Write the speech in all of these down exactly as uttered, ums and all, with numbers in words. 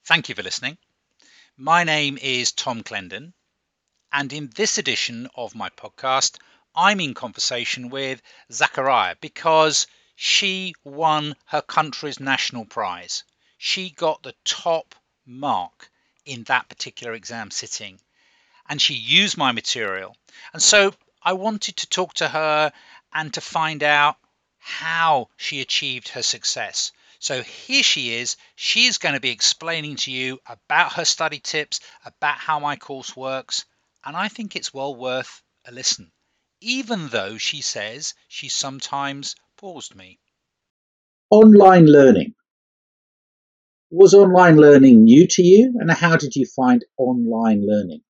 Thank you for listening. My name is Tom Clendon, and in this edition of my podcast, I'm in conversation with Zachariah because she won her country's national prize. She got the top mark in that particular exam sitting, and she used my material. And so I wanted to talk to her and to find out how she achieved her success. So here she is. She is going to be explaining to you about her study tips, about how my course works, and I think it's well worth a listen, even though she says she sometimes paused me. Online learning. Was online learning new to you, and how did you find online learning?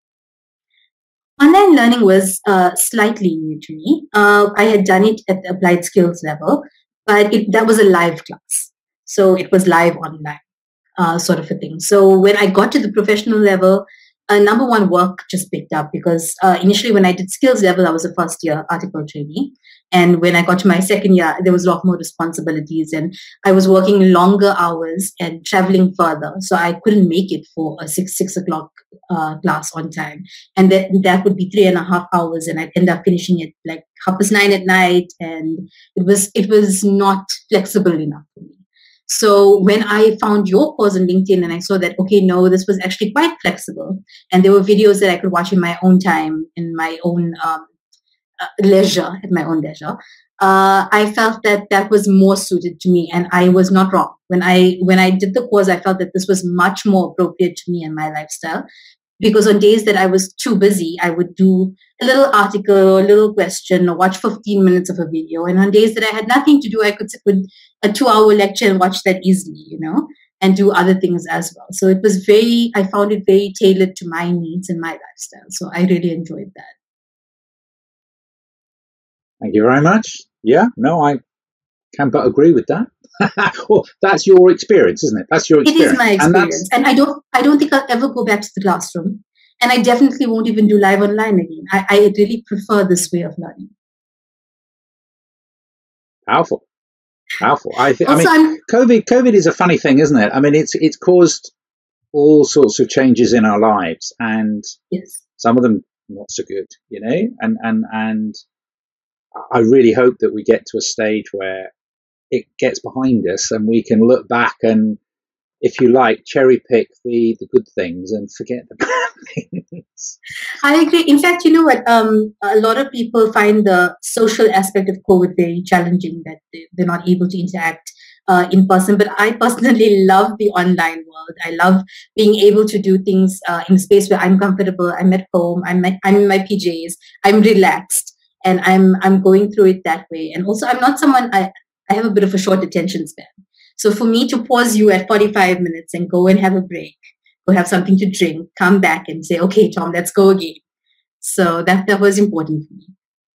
Online learning was uh, slightly new to me. Uh, I had done it at the applied skills level, but it, that was a live class. So it was live online uh, sort of a thing. So when I got to the professional level, uh, number one, work just picked up because uh, initially when I did skills level, I was a first year article trainee. And when I got to my second year, there was a lot more responsibilities and I was working longer hours and traveling further. So I couldn't make it for a six, six o'clock uh, class on time. And that, that would be three and a half hours. And I'd end up finishing it like half past nine at night. And it was, it was not flexible enough for me. So when I found your course on LinkedIn and I saw that, okay, no, this was actually quite flexible. And there were videos that I could watch in my own time, in my own um, uh, leisure, at my own leisure. Uh, I felt that that was more suited to me and I was not wrong. When I, when I did the course, I felt that this was much more appropriate to me and my lifestyle. Because on days that I was too busy, I would do a little article or a little question or watch fifteen minutes of a video. And on days that I had nothing to do, I could sit with a two hour lecture and watch that easily, you know, and do other things as well. So it was very, I found it very tailored to my needs and my lifestyle. So I really enjoyed that. Thank you very much. Yeah, no, I can but agree with that. Well, that's your experience, isn't it? That's your experience. It is my experience. And, and I don't I don't think I'll ever go back to the classroom. And I definitely won't even do live online again. I, I really prefer this way of learning. Powerful. Powerful. I think I mean I'm, COVID COVID is a funny thing, isn't it? I mean it's it's caused all sorts of changes in our lives and yes. Some of them not so good, you know, and and and I really hope that we get to a stage where it gets behind us and we can look back and, if you like, cherry pick the, the good things and forget the bad things. I agree. In fact, you know what? Um, a lot of people find the social aspect of COVID very challenging, that they, they're not able to interact uh, in person. But I personally love the online world. I love being able to do things uh, in a space where I'm comfortable. I'm at home. I'm, at, I'm in my P Js. I'm relaxed. And I'm I'm going through it that way. And also, I'm not someone, I, I have a bit of a short attention span. So for me to pause you at forty-five minutes and go and have a break, go have something to drink, come back and say, okay, Tom, let's go again. So that, that was important for me.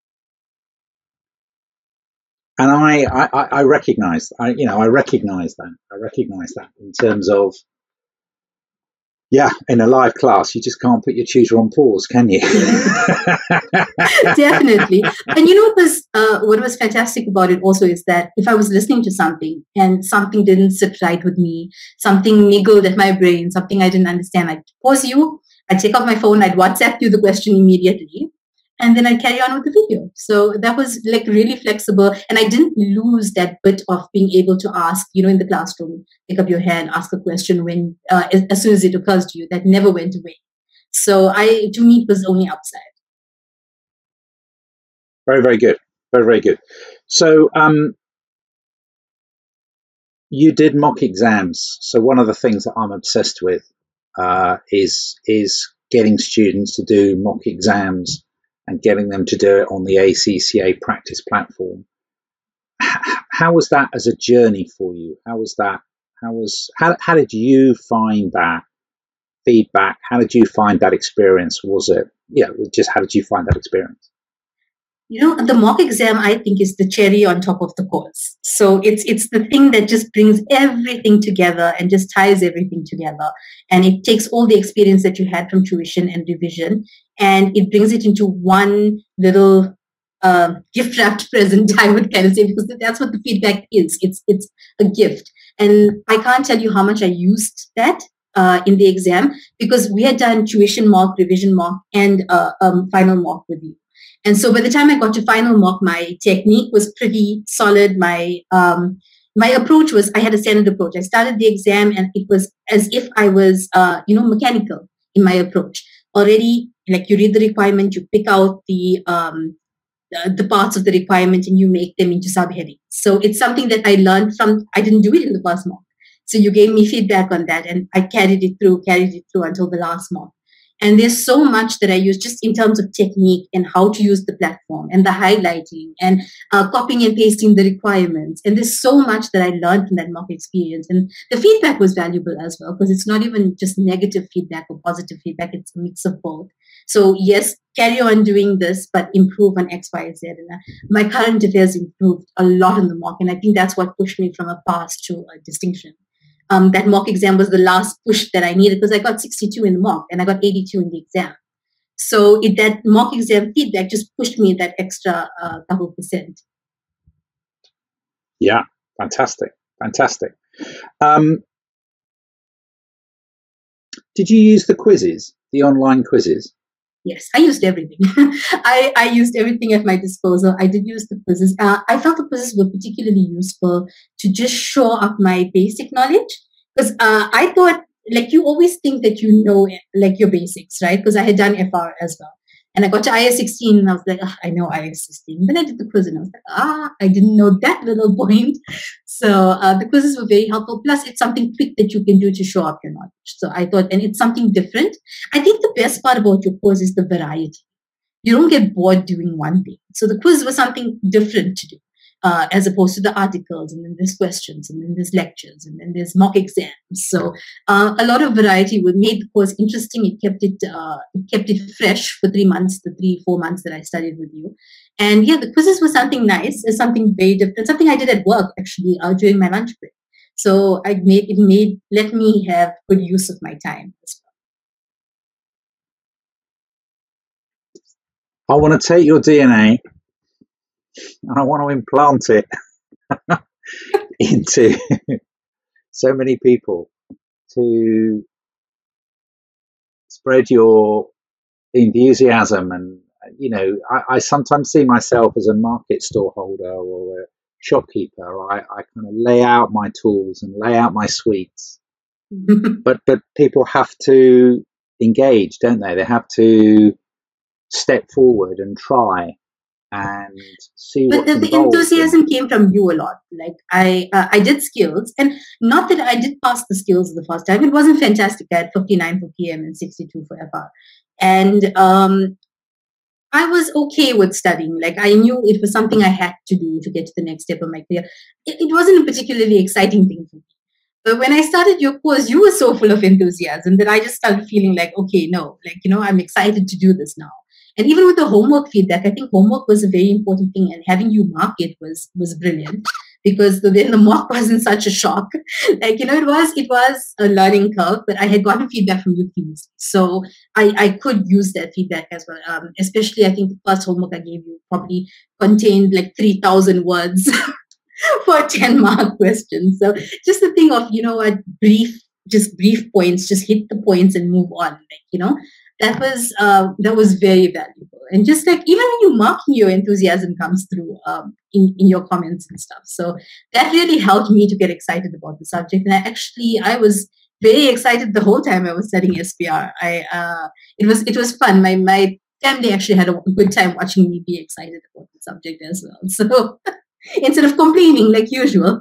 And I, I, I recognize, I, you know, I recognize that. I recognize that in terms of, yeah, in a live class, you just can't put your tutor on pause, can you? Definitely. And you know what was uh, what was fantastic about it also is that if I was listening to something and something didn't sit right with me, something niggled at my brain, something I didn't understand, I'd pause you, I'd take out my phone, I'd WhatsApp you the question immediately, and then I'd carry on with the video. So that was like really flexible. And I didn't lose that bit of being able to ask, you know, in the classroom, pick up your hand, ask a question when, uh, as, as soon as it occurs to you. That never went away. So I, to me, it was only upside. Very, very good. Very, very good. So um, you did mock exams. So one of the things that I'm obsessed with uh, is is getting students to do mock exams and getting them to do it on the A C C A practice platform. How was that as a journey for you? How was that? How was how how did you find that feedback? How did you find that experience? Was it yeah? Just how did you find that experience? You know, the mock exam, I think, is the cherry on top of the course. So it's it's the thing that just brings everything together and just ties everything together. And it takes all the experience that you had from tuition and revision, and it brings it into one little uh, gift wrapped present, I would kind of say, because that's what the feedback is. It's it's a gift, and I can't tell you how much I used that uh, in the exam, because we had done tuition mock, revision mock, and uh, um, final mock with you. And so by the time I got to final mock, my technique was pretty solid. My um, my approach was, I had a standard approach. I started the exam and it was as if I was, uh, you know, mechanical in my approach. Already, like, you read the requirement, you pick out the um, the, the parts of the requirement and you make them into subheadings. So it's something that I learned from, I didn't do it in the first mock. So you gave me feedback on that and I carried it through, carried it through until the last mock. And there's so much that I use just in terms of technique and how to use the platform and the highlighting and uh, copying and pasting the requirements. And there's so much that I learned from that mock experience. And the feedback was valuable as well, because it's not even just negative feedback or positive feedback. It's a mix of both. So yes, carry on doing this, but improve on X, Y, Z. And uh, my current affairs improved a lot in the mock. And I think that's what pushed me from a pass to a distinction. Um, that mock exam was the last push that I needed, because I got sixty-two in the mock and I got eighty-two in the exam. So it, that mock exam feedback just pushed me that extra uh, couple percent. Yeah, fantastic, fantastic. Um, did you use the quizzes, the online quizzes? Yes, I used everything. I, I used everything at my disposal. I did use the quizzes. Uh, I felt the quizzes were particularly useful to just show up my basic knowledge. Because uh, I thought, like, you always think that you know, like, your basics, right? Because I had done F R as well. And I got to I S sixteen and I was like, oh, I know I S sixteen. Then I did the quiz and I was like, ah, I didn't know that little point. So uh, the quizzes were very helpful. Plus, it's something quick that you can do to show up your knowledge. So I thought, and it's something different. I think the best part about your quiz is the variety. You don't get bored doing one thing. So the quiz was something different to do, uh, as opposed to the articles, and then there's questions, and then there's lectures, and then there's mock exams. So uh, a lot of variety would made the course interesting. It kept it, uh, it kept it fresh for three months, the three, four months that I studied with you. And yeah, the quizzes were something nice, something very different, something I did at work actually uh, during my lunch break. So I made it made let me have good use of my time as well. I want to take your D N A and I want to implant it into so many people to spread your enthusiasm. And, you know, I, I sometimes see myself as a market store holder or a shopkeeper. I, I kind of lay out my tools and lay out my sweets. but but people have to engage, don't they? They have to step forward and try and see but what's the, the enthusiasm in. Came from you a lot. Like I uh, I did skills, and not that I did pass the skills the first time. It wasn't fantastic. I had fifty-nine for P M and sixty-two for F R, and um I was okay with studying. Like, I knew it was something I had to do to get to the next step of my career. It, it wasn't a particularly exciting thing for me. But when I started your course, you were so full of enthusiasm that I just started feeling like, okay, no, like, you know, I'm excited to do this now. And even with the homework feedback, I think homework was a very important thing, and having you mark it was was brilliant, because the, then the mock wasn't such a shock. Like, you know, it was it was a learning curve, but I had gotten feedback from you previously. So I, I could use that feedback as well. Um, especially, I think the first homework I gave you probably contained like three thousand words for a ten mark question. So just the thing of, you know what, brief, just brief points, just hit the points and move on. Like, you know, that was uh, that was very valuable. And just like, even when you mark, your enthusiasm comes through um, in, in your comments and stuff. So that really helped me to get excited about the subject. And I actually, I was very excited the whole time I was studying S P R. I uh, it was it was fun. My my family actually had a good time watching me be excited about the subject as well. So instead of complaining like usual.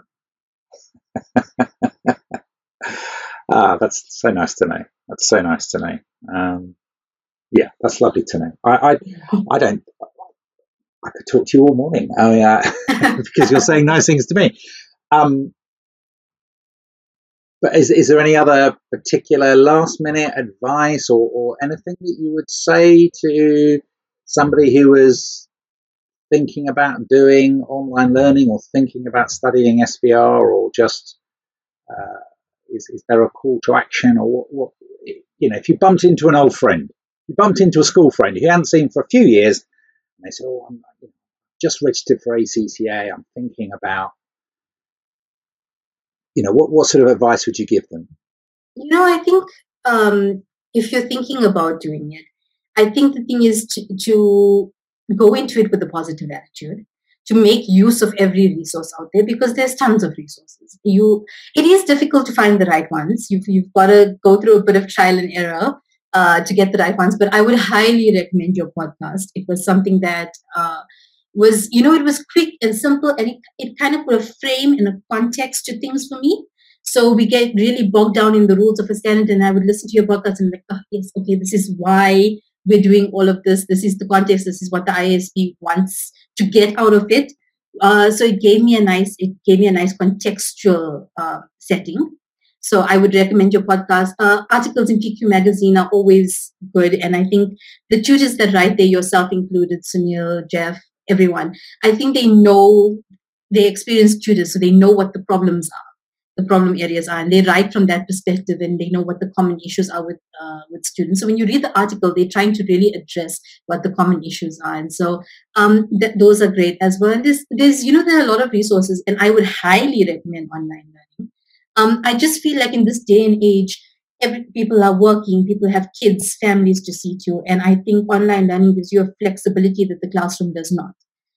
Ah, that's so nice to know. That's so nice to know. Um, yeah, that's lovely to know. I, I, I don't. I could talk to you all morning. Oh yeah, because you're saying nice things to me. Um, but is is there any other particular last minute advice or, or anything that you would say to somebody who was thinking about doing online learning or thinking about studying S P R, or just uh, is is there a call to action, or what, what? You know, if you bumped into an old friend, you bumped into a school friend you hadn't seen for a few years, and they say, "Oh, I'm, just registered for A C C A, I'm thinking about, you know, what, what sort of advice would you give them? You know, I think um, if you're thinking about doing it, I think the thing is to, to go into it with a positive attitude, to make use of every resource out there, because there's tons of resources. You, it is difficult to find the right ones. You've, you've got to go through a bit of trial and error uh, to get the right ones. But I would highly recommend your podcast. It was something that uh, was, you know, it was quick and simple, and it, it kind of put a frame and a context to things for me. So we get really bogged down in the rules of a standard, and I would listen to your podcast and like, oh, yes, okay, this is why we're doing all of this. This is the context. This is what the I S B wants to get out of it. Uh, so it gave me a nice, it gave me a nice contextual uh, setting. So I would recommend your podcast. Uh, articles in P Q Magazine are always good, and I think the tutors that write there, yourself included, Sunil, Jeff, everyone, I think they know, they experienced tutors, so they know what the problems are. The problem areas are, and they write from that perspective, and they know what the common issues are with uh, with students. So when you read the article, they're trying to really address what the common issues are, and so um, th- those are great as well. And there's, there's, you know, there are a lot of resources, and I would highly recommend online learning. Um, I just feel like in this day and age, every, people are working, people have kids, families to see to, and I think online learning gives you a flexibility that the classroom does not.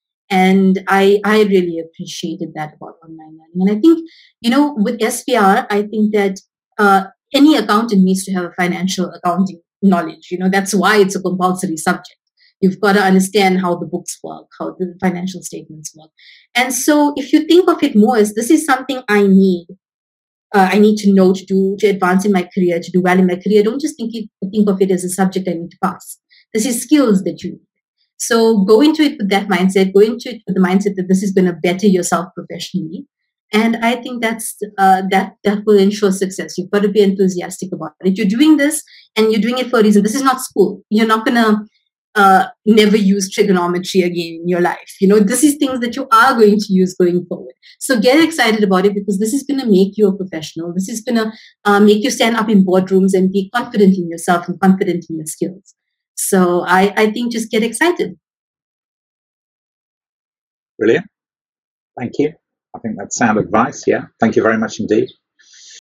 And I, I really appreciated that about online learning. And I think, you know, with S P R, I think that uh, any accountant needs to have a financial accounting knowledge. You know, that's why it's a compulsory subject. You've got to understand how the books work, how the financial statements work. And so if you think of it more as this is something I need, uh, I need to know to do, to advance in my career, to do well in my career, don't just think, it, think of it as a subject I need to pass. This is skills that you need. So go into it with that mindset, go into it with the mindset that this is going to better yourself professionally. And I think that's uh, that that will ensure success. You've got to be enthusiastic about it. You're doing this and you're doing it for a reason. This is not school. You're not going to uh, never use trigonometry again in your life. You know, this is things that you are going to use going forward. So get excited about it, because this is going to make you a professional. This is going to uh, make you stand up in boardrooms and be confident in yourself and confident in your skills. So I, I think just get excited. Brilliant. Thank you. I think that's sound advice. Yeah. Thank you very much indeed.